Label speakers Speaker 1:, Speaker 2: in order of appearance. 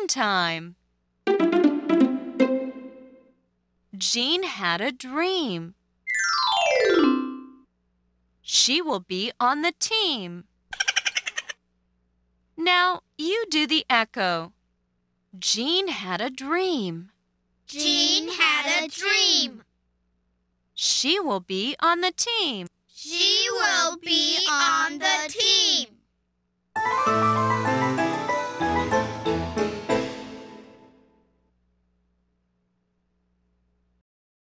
Speaker 1: Fun time. Jean had a dream. She will be on the team. Now you do the echo. Jean had a dream.
Speaker 2: Jean had a dream.
Speaker 1: She will be on the team.
Speaker 2: She will be on the team.